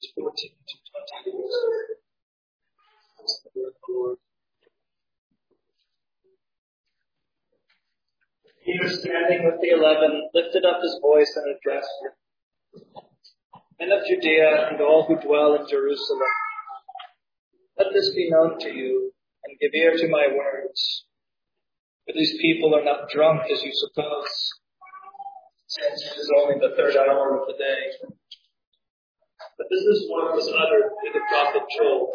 14 to 20 years. That's the word of the Lord. Peter, standing with the 11, lifted up his voice and addressed them. Men of Judea and all who dwell in Jerusalem, let this be known to you, and give ear to my words. For these people are not drunk as you suppose, since it is only the third hour of the day. But this is what was uttered through the prophet Joel.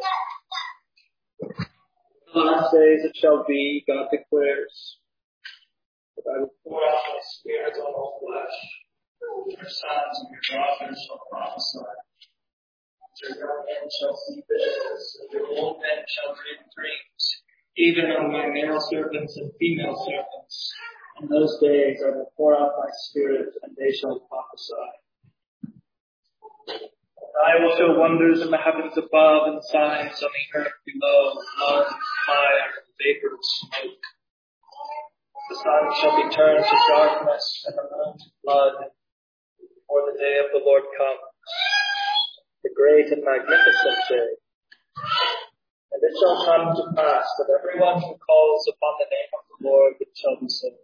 In the last days it shall be, God declares, that I will pour out my spirit on all flesh. Your sons and your daughters shall prophesy. Your young men shall see visions, and your old men shall dream dreams, even on my male servants and female servants. In those days I will pour out my spirit, and they shall prophesy. I will show wonders in the heavens above and signs on the earth below, blood, fire, and vapor of smoke. The sun shall be turned to darkness and the moon to blood before the day of the Lord comes, the great and magnificent day. And it shall come to pass that everyone who calls upon the name of the Lord shall be saved.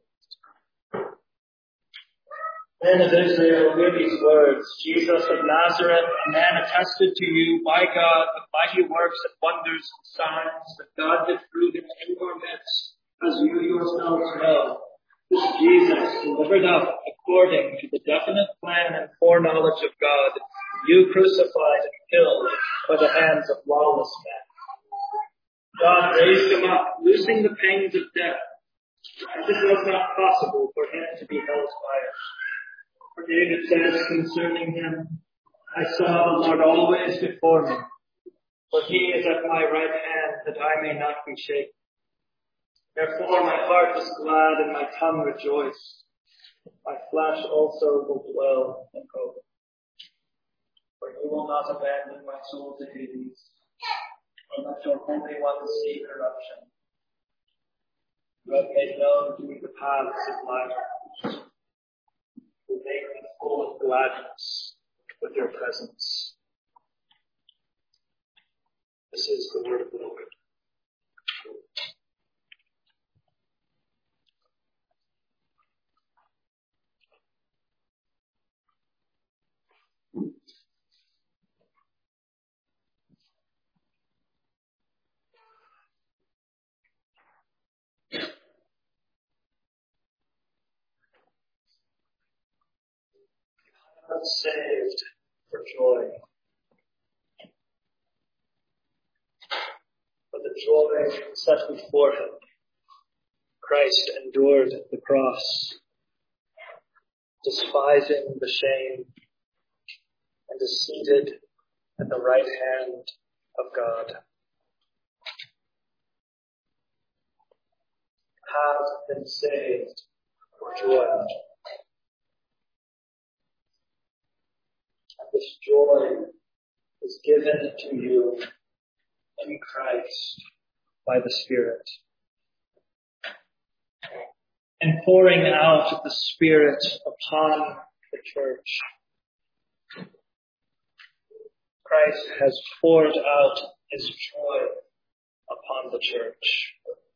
Men of Israel, hear these words. Jesus of Nazareth, a man attested to you by God with mighty works and wonders and signs that God did through him in your midst, as you yourselves know. This Jesus, delivered up according to the definite plan and foreknowledge of God, you crucified and killed by the hands of lawless men. God raised him up, loosing the pains of death, as it was not possible for him to be held by it. For David says concerning him, I saw the Lord always before me, for he is at my right hand that I may not be shaken. Therefore my heart was glad and my tongue rejoiced. My flesh also will dwell in hope. For you will not abandon my soul to Hades, or let your Holy One see corruption. You have made known to me the paths of life. You make me full of gladness with your presence. This is the word of the Lord. Saved for joy. For the joy set before him, Christ endured the cross, despising the shame, and is seated at the right hand of God. Have been saved for joy. This joy is given to you in Christ by the Spirit. And pouring out the Spirit upon the church, Christ has poured out his joy upon the church.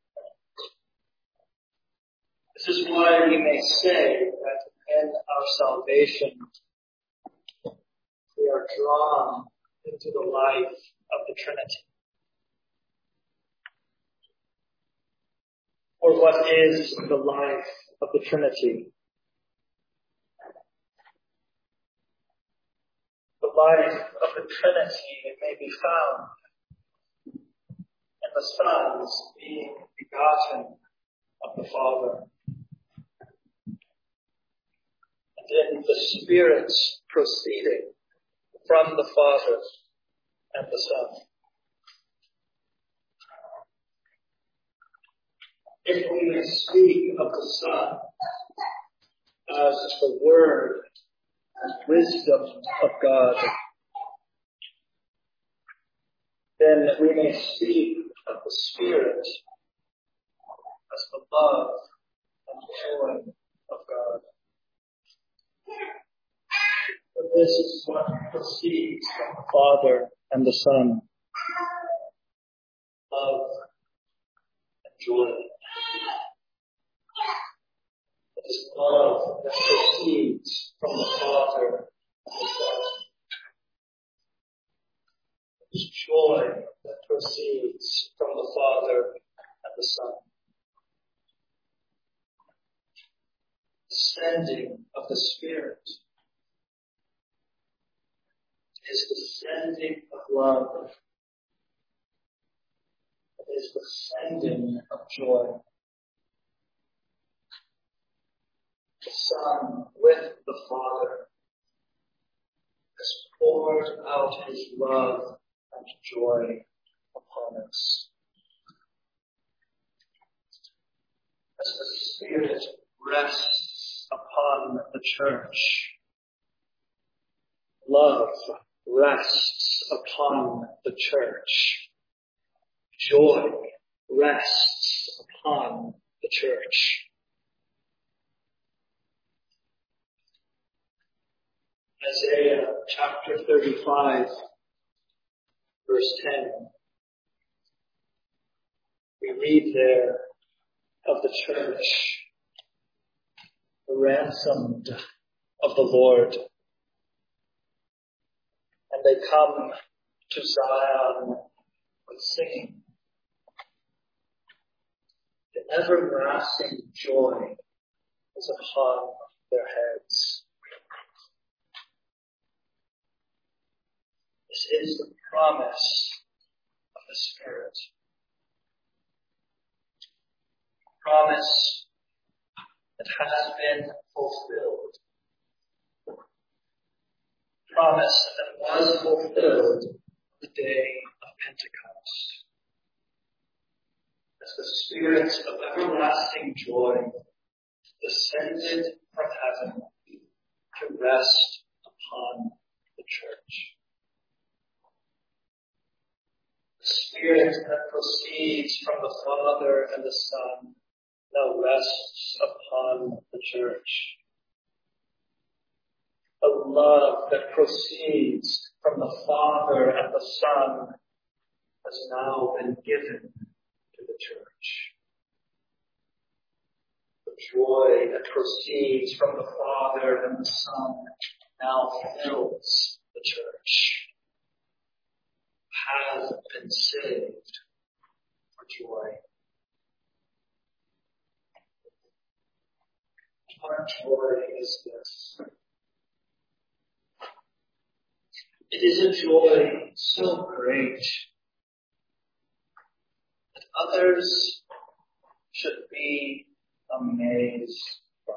This is why we may say that in our salvation, we are drawn into the life of the Trinity. Or what is the life of the Trinity? The life of the Trinity may be found in the Son's being begotten of the Father, and in the Spirit's proceeding from the Father and the Son. If we may speak of the Son as the Word and wisdom of God, then we may speak of the Spirit as the love and joy of God. This is what proceeds from the Father and the Son. Love and joy. It is love that proceeds from the Father and the Son. It is joy that proceeds from the Father and the Son. The sending of the Spirit is the sending of love. It is the sending of joy. The Son, with the Father, has poured out his love and joy upon us. As the Spirit rests upon the church, love rests upon the church. Joy rests upon the church. Isaiah chapter 35, verse 10. We read there of the church, the ransomed of the Lord. And they come to Zion with singing. The everlasting joy is upon their heads. This is the promise of the Spirit. Promise that has been fulfilled. Promise that was fulfilled the day of Pentecost. As the Spirit of everlasting joy descended from heaven to rest upon the church. The Spirit that proceeds from the Father and the Son now rests upon the church. A love that proceeds from the Father and the Son has now been given to the church. The joy that proceeds from the Father and the Son now fills the church. Has been saved for joy. What joy is this? It is a joy so great that others should be amazed by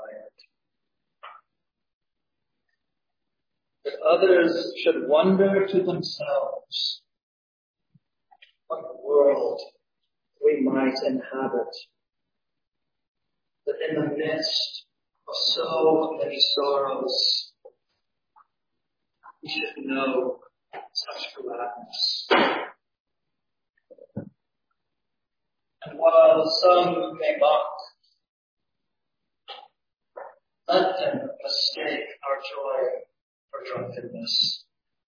it. That others should wonder to themselves what world we might inhabit. That in the midst of so many sorrows, we should know such gladness. And while some may mock, let them mistake our joy for drunkenness.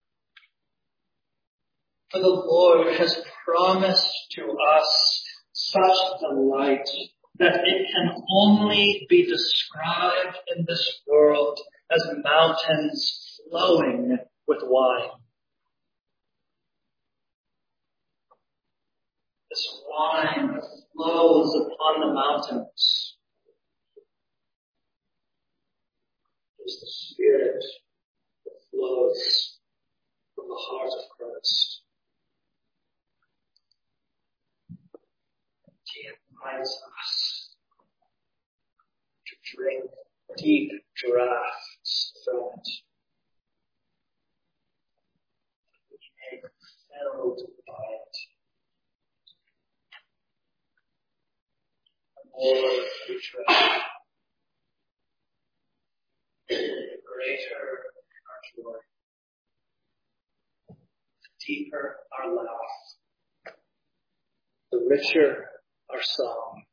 For the Lord has promised to us such delight that it can only be described in this world as mountains flowing with wine. This wine flows upon the mountains. It is the Spirit that flows from the heart of Christ. He invites us to drink deep draughts from it. We may be filled by it. The more we drink, the greater our joy, the deeper our laugh, the richer our song.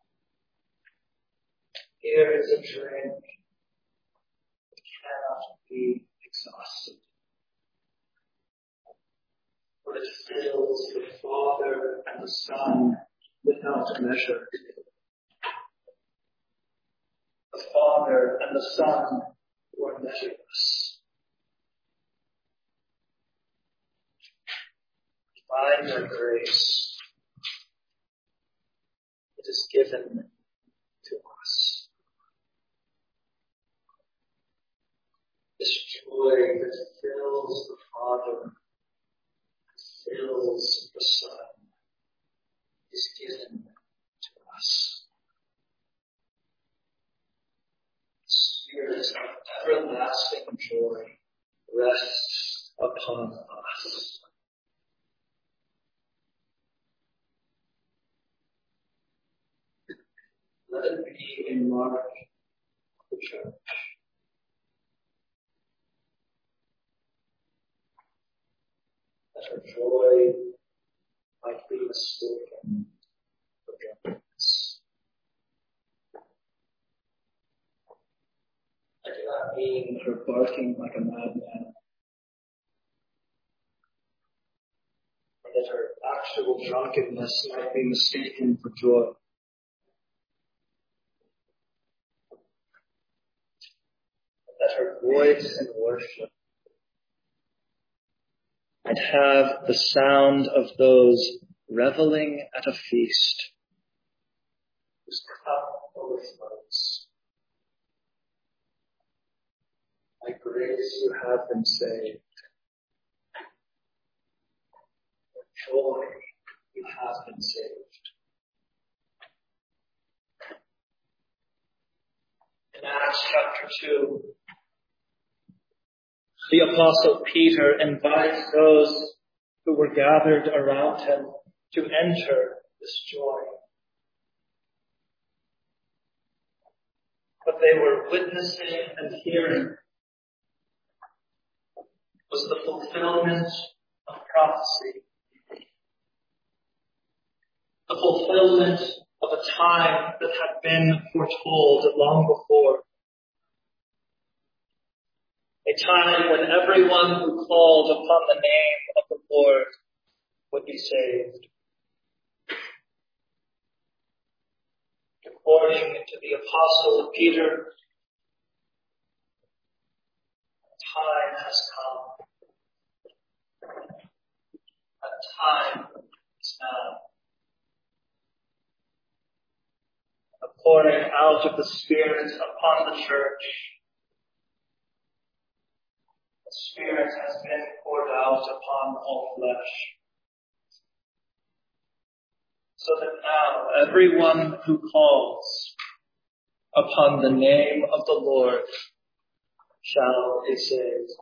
Here is a drink that cannot be exhausted. For it fills the Father and the Son without measure. The Father and the Son who are measureless. By their grace, it is given to us. This joy that fills the Father, fills the Son, is given to us. The Spirit of everlasting joy rests upon us. Let it be a mark of the church. That our joy might be mistaken for drunkenness. I do not mean her barking like a madman, or that her actual drunkenness might be mistaken for joy. That her voice in worship might have the sound of those reveling at a feast whose cup overflows. By grace you have been saved. For joy you have been saved. In Acts chapter 2, the Apostle Peter invites those who were gathered around him to enter this joy. What they were witnessing and hearing was the fulfillment of prophecy, the fulfillment of a time that had been foretold long before. A time when everyone who called upon the name of the Lord would be saved. According to the Apostle Peter, time has come. A time is now. A pouring out of the Spirit upon the church. The Spirit has been poured out upon all flesh. So that now everyone who calls upon the name of the Lord shall be saved.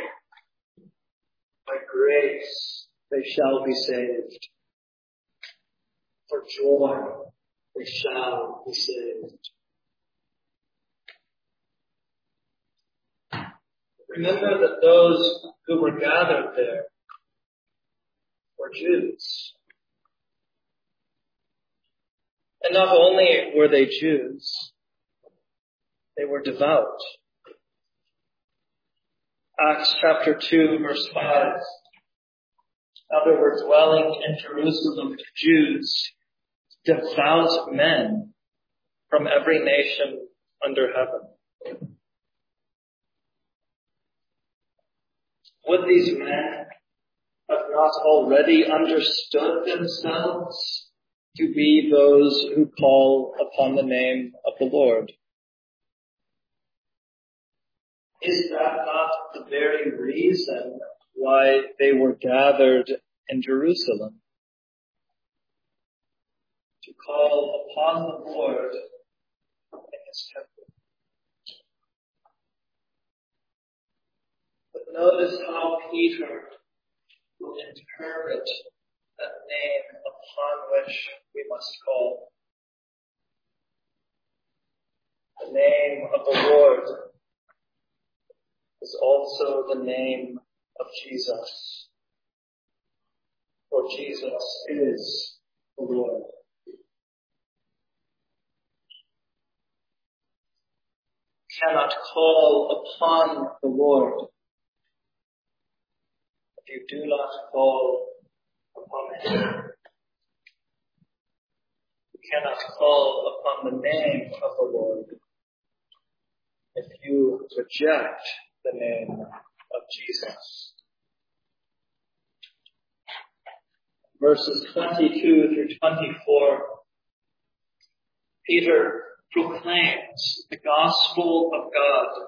By grace they shall be saved. For joy they shall be saved. Remember that those who were gathered there were Jews. And not only were they Jews, they were devout. Acts chapter 2 verse 5. Now there were dwelling in Jerusalem Jews, devout men from every nation under heaven. Would these men have not already understood themselves to be those who call upon the name of the Lord? Is that not the very reason why they were gathered in Jerusalem? To call upon the Lord in His temple. But notice how Peter will interpret that name upon which we must call. The name of the Lord is also the name of Jesus. For Jesus is the Lord. cannot call upon the Lord if you do not call upon Him. You cannot call upon the name of the Lord if you reject the name of Jesus. Verses 22 through 24, Peter proclaims the gospel of God.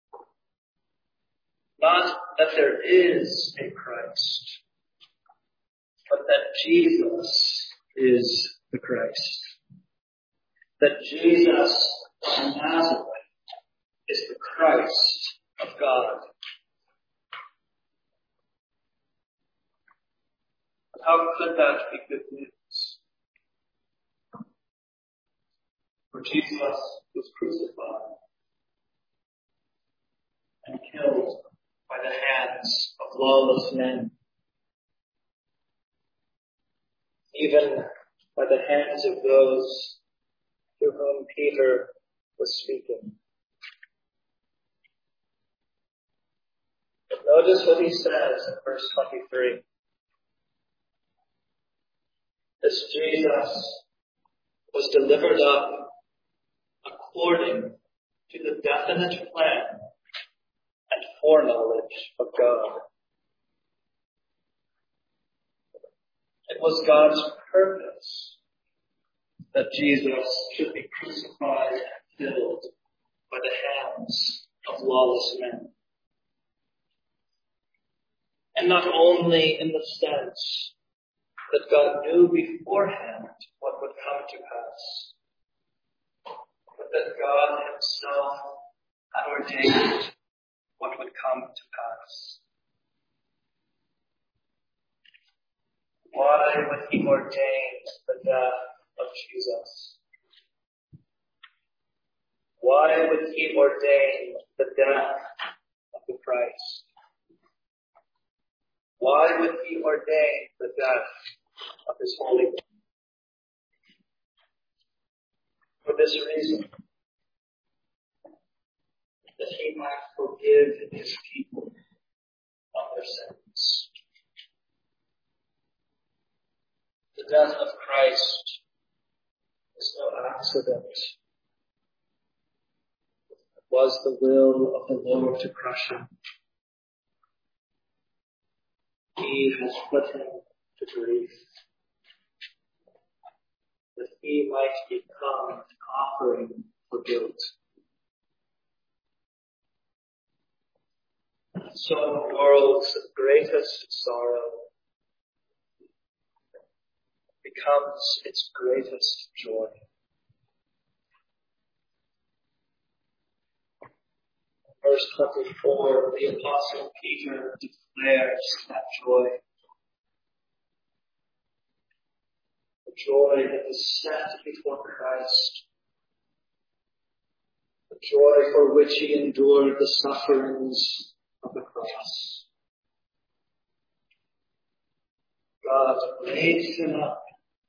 Not that there is a Christ, but that Jesus is the Christ. That Jesus of Nazareth is the Christ of God. How could that be good news? For Jesus was crucified and killed by the hands of lawless men, even by the hands of those to whom Peter was speaking. But notice what he says in verse 23. This Jesus was delivered up according to the definite plan and foreknowledge of God. It was God's purpose that Jesus should be crucified and killed by the hands of lawless men. And not only in the sense that God knew beforehand what would come to pass, but that God Himself had ordained what would come to pass. Why would He ordain the death of Jesus? Why would He ordain the death of the Christ? Why would He ordain the death of His Holy One? For this reason, that He might forgive His people of their sins. The death of Christ is no accident. It was the will of the Lord to crush Him. He has put Him to grief, that He might become an offering for guilt. So the world's greatest sorrow becomes its greatest joy. Verse 24, the Apostle Peter declares that joy. The joy that is set before Christ. The joy for which He endured the sufferings of the cross. God raised Him up,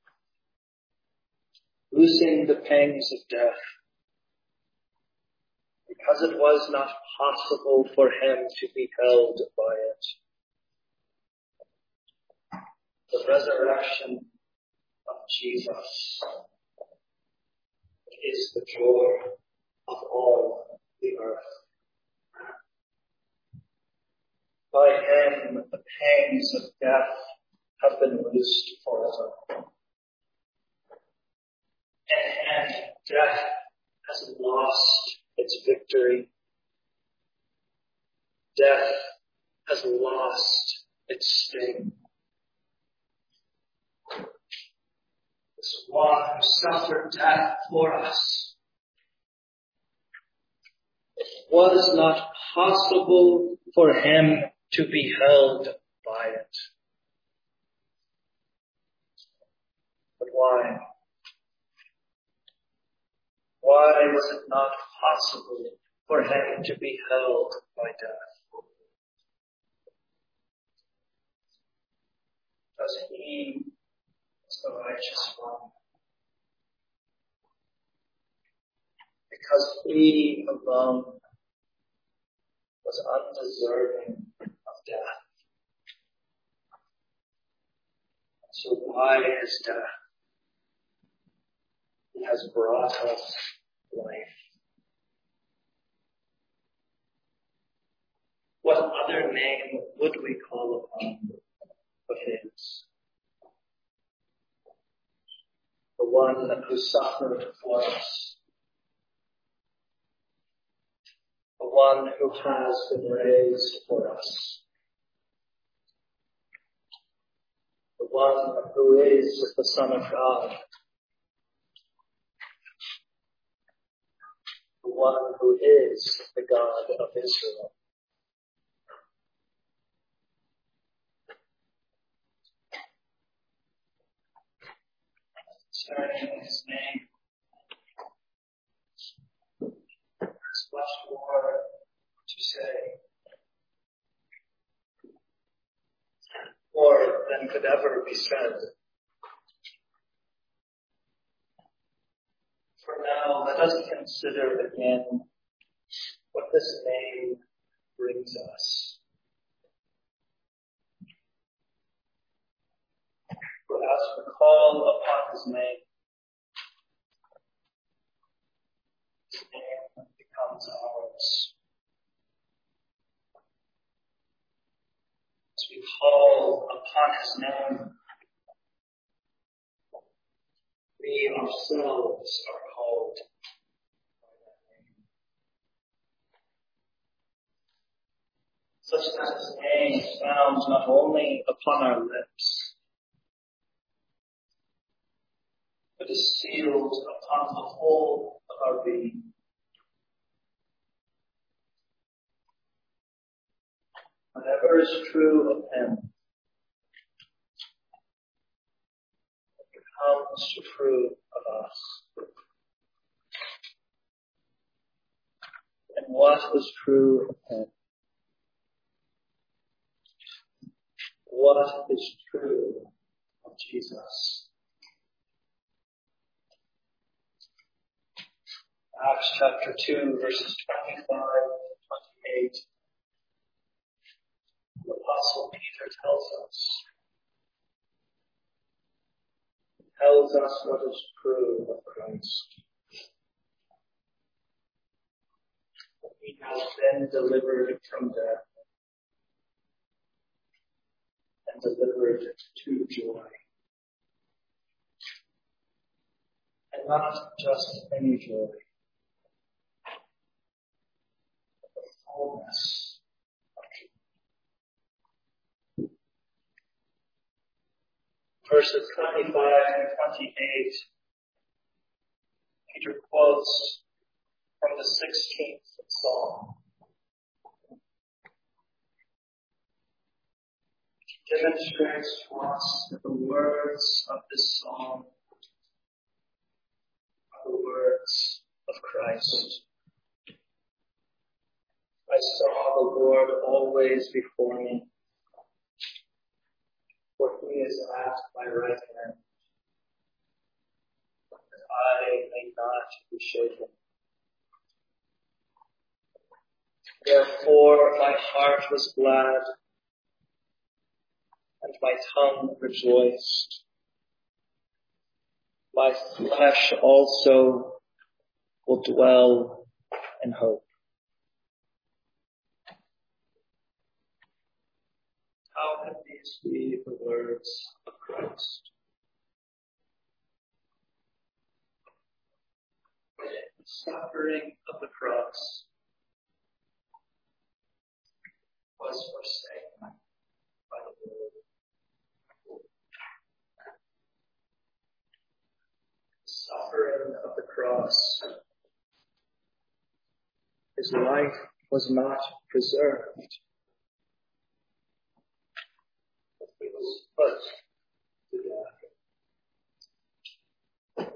loosing the pangs of death, because it was not possible for Him to be held by it. The resurrection of Jesus is the joy of all the earth. By Him the pangs of death have been loosed forever. And death has lost its victory. Death has lost its sting. This one who suffered death for us. It was not possible for Him to be held by it. But why? Why was it not possible for Him to be held by death? Because He is the righteous one. because He alone was undeserving of death. So by His death, He has brought us life. What other name would we call upon but His? The one who suffered for us. The one who has been raised for us. The one who is the Son of God. The one who is the God of Israel. Concerning His name, there's much more to say, more than could ever be said. For now, let us consider again what this name brings us. For as we call upon His name becomes ours. As we call upon His name, we ourselves are called by that name. Such that His name is found not only upon our lips, but is sealed upon the whole of our being. Whatever is true of Him becomes true of us. And what was true of Him? What is true of Jesus? Acts chapter 2, verses 25 to 28. The Apostle Peter tells us what is true of Christ. He has been delivered from death and delivered to joy. And not just any joy, but the fullness of joy. Verses 25 and 28, Peter quotes from the 16th Psalm. He demonstrates to us that the words of this psalm are the words of Christ. I saw the Lord always before me, for He is at my right hand, that I may not be shaken. Therefore my heart was glad, and my tongue rejoiced. My flesh also will dwell in hope. How can these be the words of Christ? The suffering of the cross was forsaken by the Lord. The suffering of the cross, His life was not preserved. He was put to death.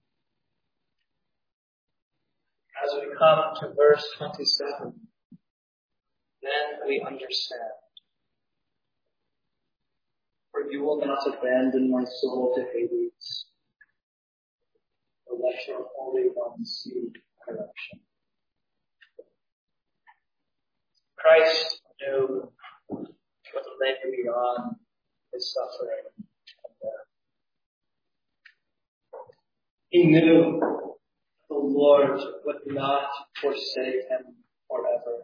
As we come to verse 27, then we understand. For you will not abandon my soul to Hades, or let your Holy One see corruption. Christ knew what lay beyond his suffering and death. He knew the Lord would not forsake him forever.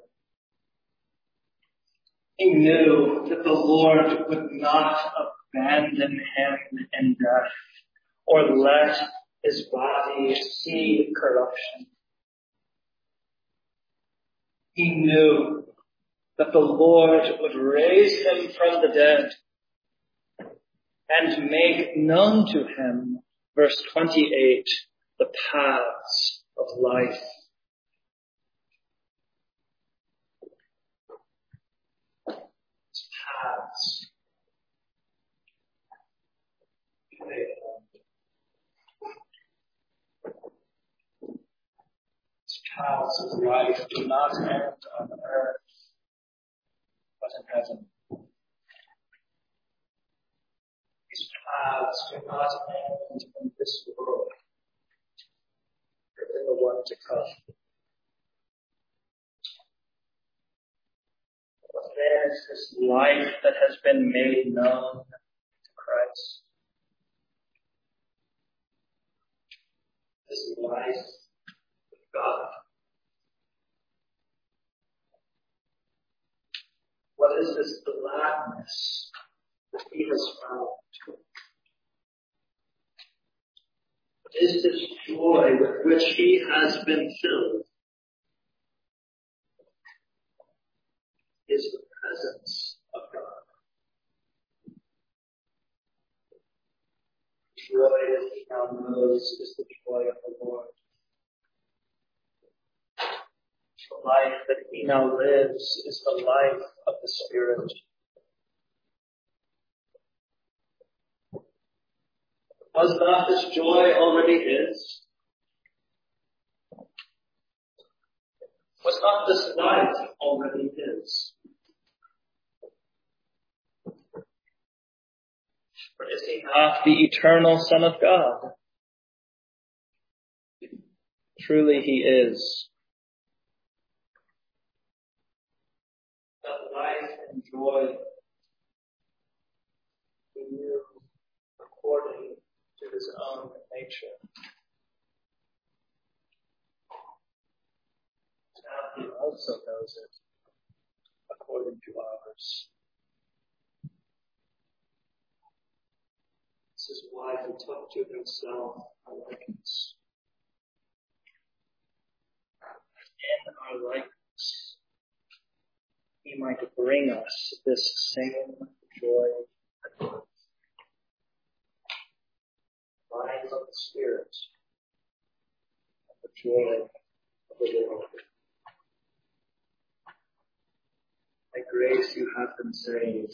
He knew that the Lord would not abandon him in death or let his body see corruption. He knew that the Lord would raise him from the dead and make known to him, verse 28, the paths of life. Paths. These paths of life do not end on earth, but in heaven. These paths do not end in this world, but in the one to come. But there is this life that has been made known to Christ. This life with God. What is this gladness that he has found? What is this joy with which he has been filled? Is the presence of God. The joy that he now knows is the joy of the Lord. The life that he now lives is the life of the Spirit. Was not this joy already his? Was not this life already his? Or is he not the eternal Son of God? Truly he is. That life and joy he knew according to his own nature. Now he also knows it according to ours. This is why he took to himself our likeness. In our likeness, he might bring us this same joy and life. Life of the Spirit and the joy of the Lord. By grace you have been saved.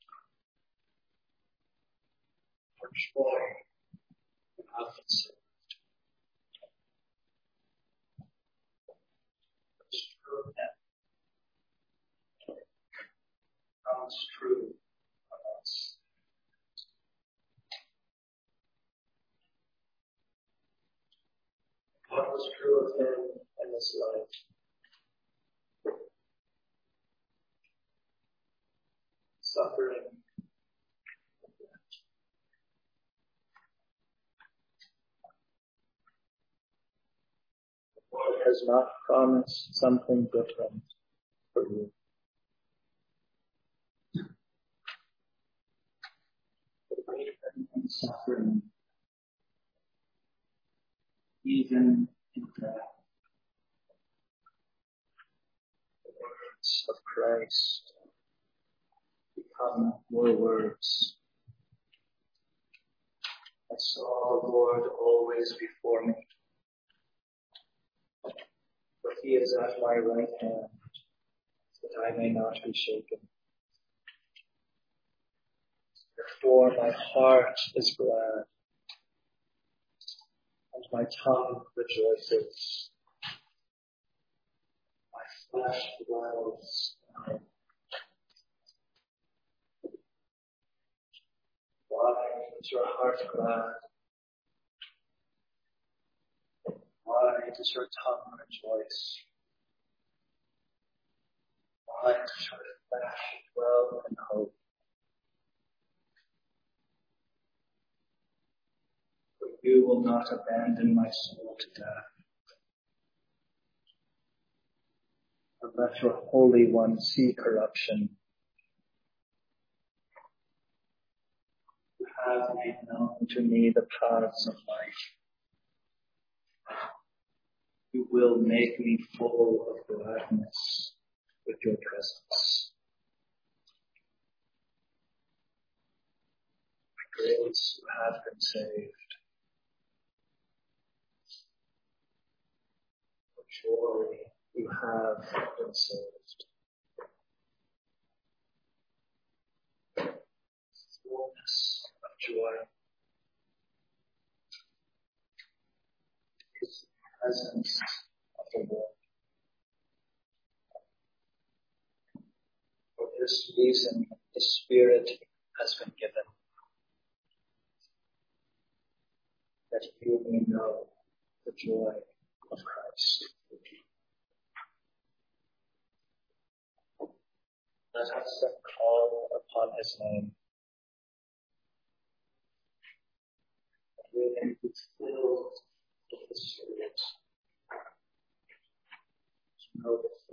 For joy you have been saved. It's true then. Comes true of us. What was true of him in this life? Suffering. The Lord has not promised something different for you. Even in suffering, even in death, the words of Christ become your words. I saw the Lord always before me, for he is at my right hand, that I may not be shaken. Therefore my heart is glad, and my tongue rejoices. My flesh dwells in him. Why is your heart glad? Why does your tongue rejoice? Why does your flesh dwell in hope? For you will not abandon my soul to death, but let your Holy One see corruption. You have made known to me the paths of life. You will make me full of gladness with your presence. By grace you have been saved. For joy you have been saved. Fullness of joy is the presence of the Lord. For this reason, the Spirit has been given, that you may know the joy of Christ. Let us then call upon his name. That we may be filled with the Spirit, to know the